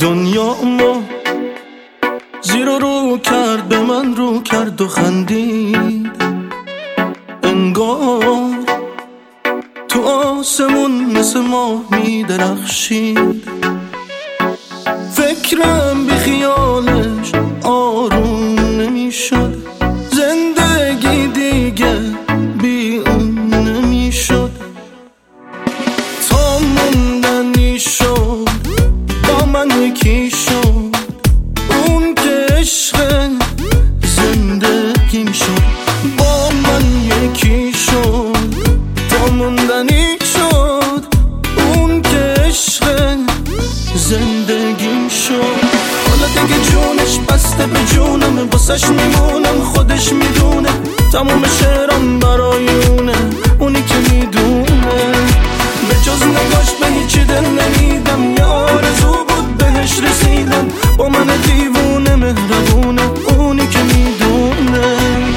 دنیا ما زیر و رو کرد، به من رو کرد و خندید. انگار تو آسمون مثل ماه می درخشید. فکرم بی خیالش آروم نمیشد، زندگی دیگه بی اون نمیشد. تا موندنی شد با من یکی شد، اون که عشق زندگیم شد. با من یکی شد تا موندنی شد، اون که عشق زندگیم شد. حالا دیگه جونش بسته به جونم، واسش میمونم خودش میدونه. تموم شعرام برای اونه، اونی که میدونه. به جز نگاش به هیچی دل نمیدم، یه آرزو بود بهش رسیدم. با من دیوونه مهربونه، اونی که میدونه.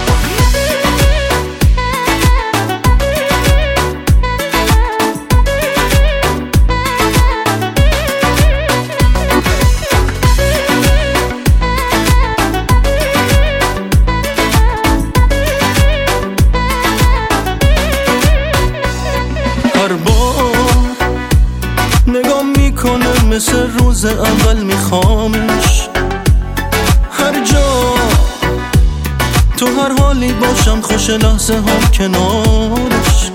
هر بار نگاه میکنه مثل روز اول میخوامش. هر جا تو هر حالی باشم، خوش لحظه ها کنارش.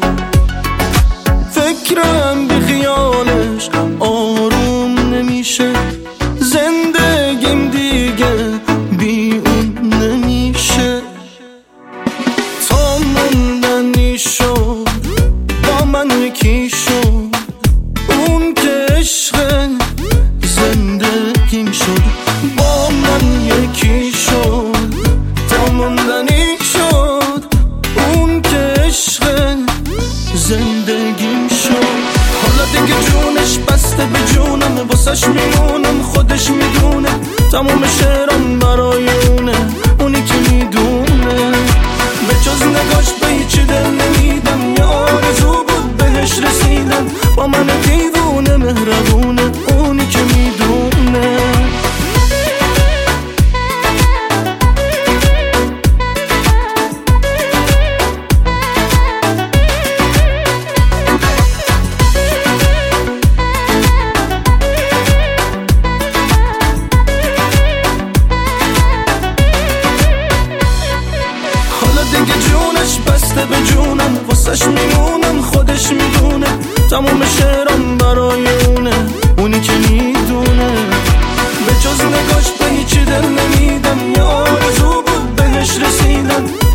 فکرم بی خیالش آروم نمیشه، زندگیم دیگه بی اون نمیشه. تا موندنی شد با من یکی شد، اون که عشق زندگیم شد. با من یکی شد تا موندنی شد، اون که عشق زندگیم شد. حالا دیگه جونش بسته به جونم، واسش میمونم خودش میدونه. تموم شعرام برای اونه، اونی که میدونه. به جز نگاش به هیچی دل نمیدم، یه آرزو بود بهش رسیدم. با من دیوونه مهربونه، اونی که میدونه. دیگه جونش بسته به جونم، واسش میمونم خودش میدونه. تموم شعرام برای اونه، اونی که میدونه. به جز نگاش به هیچی دل نمیدم، یه آرزو بود بهش رسیدم.